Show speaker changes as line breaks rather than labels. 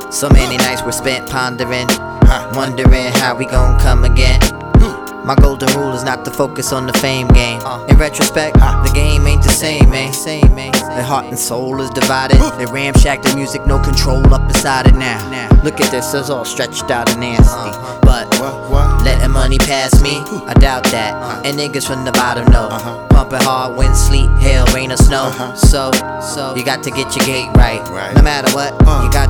So many nights were spent pondering, wondering how we gon' come again. My golden rule is not to focus on the fame game. In retrospect, the game ain't the same, man. Their heart and soul is divided. They ramshack the music, no control up inside it now. Look at this, it's all stretched out and nasty. But letting money pass me, I doubt that. And niggas from the bottom know. Pumping hard, wind, sleet, hail, rain or snow. So you got to get your gate right. No matter what, you got